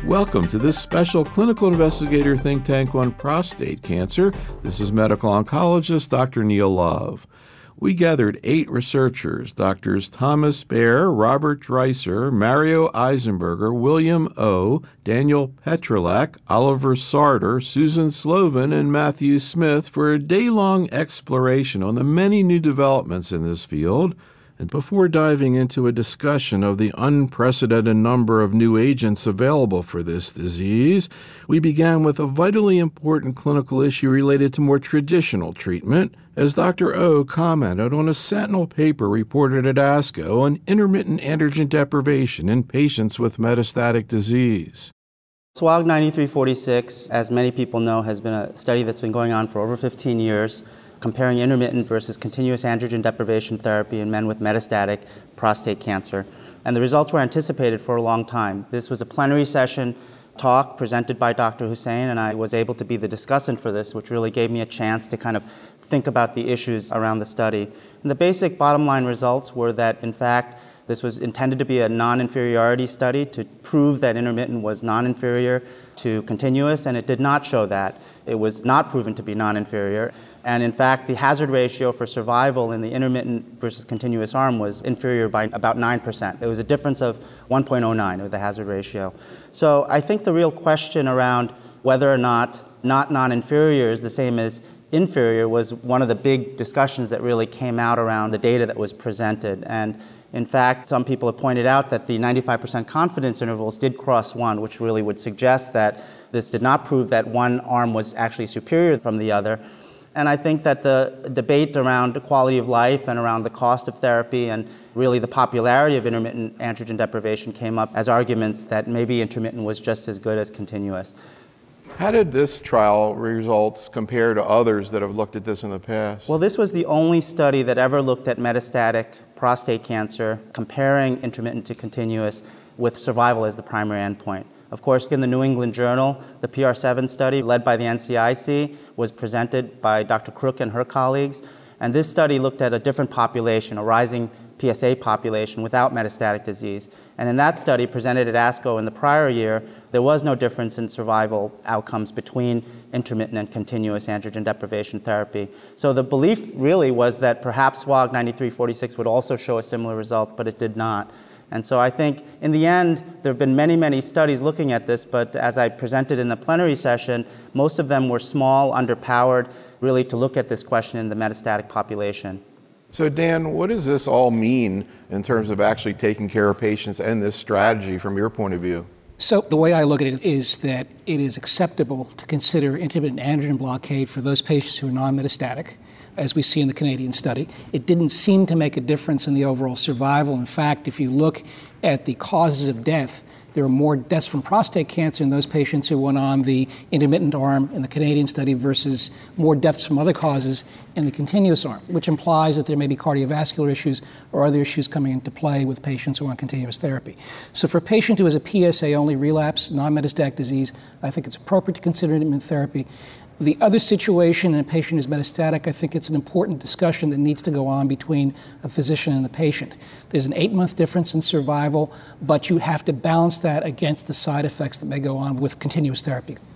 Welcome to this special clinical investigator think tank on prostate cancer. This is medical oncologist Dr. Neil Love. We gathered 8 researchers, Drs. Thomas Baer, Robert Dreiser, Mario Eisenberger, William O., Daniel Petrolak, Oliver Sarter, Susan Slovin, and Matthew Smith for a day-long exploration on the many new developments in this field. And before diving into a discussion of the unprecedented number of new agents available for this disease, we began with a vitally important clinical issue related to more traditional treatment, as Dr. O commented on a Sentinel paper reported at ASCO on intermittent androgen deprivation in patients with metastatic disease. SWOG 9346, as many people know, has been a study that's been going on for over 15 years, comparing intermittent versus continuous androgen deprivation therapy in men with metastatic prostate cancer. And the results were anticipated for a long time. This was a plenary session talk presented by Dr. Hussain, and I was able to be the discussant for this, which really gave me a chance to kind of think about the issues around the study. And the basic bottom line results were that, in fact, this was intended to be a non-inferiority study to prove that intermittent was non-inferior to continuous, and it did not show that. It was not proven to be non-inferior. And in fact, the hazard ratio for survival in the intermittent versus continuous arm was inferior by about 9%. There was a difference of 1.09 with the hazard ratio. So I think the real question around whether or not non-inferior is the same as inferior was one of the big discussions that really came out around the data that was presented. And in fact, some people have pointed out that the 95% confidence intervals did cross 1, which really would suggest that this did not prove that one arm was actually superior from the other. And I think that the debate around quality of life and around the cost of therapy and really the popularity of intermittent androgen deprivation came up as arguments that maybe intermittent was just as good as continuous. How did this trial results compare to others that have looked at this in the past? Well, this was the only study that ever looked at metastatic prostate cancer, comparing intermittent to continuous with survival as the primary endpoint. Of course, in the New England Journal, the PR7 study led by the NCIC was presented by Dr. Crook and her colleagues. And this study looked at a different population, a rising PSA population without metastatic disease. And in that study, presented at ASCO in the prior year, there was no difference in survival outcomes between intermittent and continuous androgen deprivation therapy. So the belief really was that perhaps SWOG 9346 would also show a similar result, but it did not. And so I think in the end, there have been many, many studies looking at this, but as I presented in the plenary session, most of them were small, underpowered, really to look at this question in the metastatic population. So Dan, what does this all mean in terms of actually taking care of patients and this strategy from your point of view? So the way I look at it is that it is acceptable to consider intermittent androgen blockade for those patients who are non-metastatic, as we see in the Canadian study. It didn't seem to make a difference in the overall survival. In fact, if you look at the causes of death, there are more deaths from prostate cancer in those patients who went on the intermittent arm in the Canadian study versus more deaths from other causes in the continuous arm, which implies that there may be cardiovascular issues or other issues coming into play with patients who are on continuous therapy. So for a patient who has a PSA-only relapse, non-metastatic disease, I think it's appropriate to consider intermittent therapy. The other situation in a patient who's metastatic, I think it's an important discussion that needs to go on between a physician and the patient. There's an 8-month difference in survival, but you have to balance that against the side effects that may go on with continuous therapy.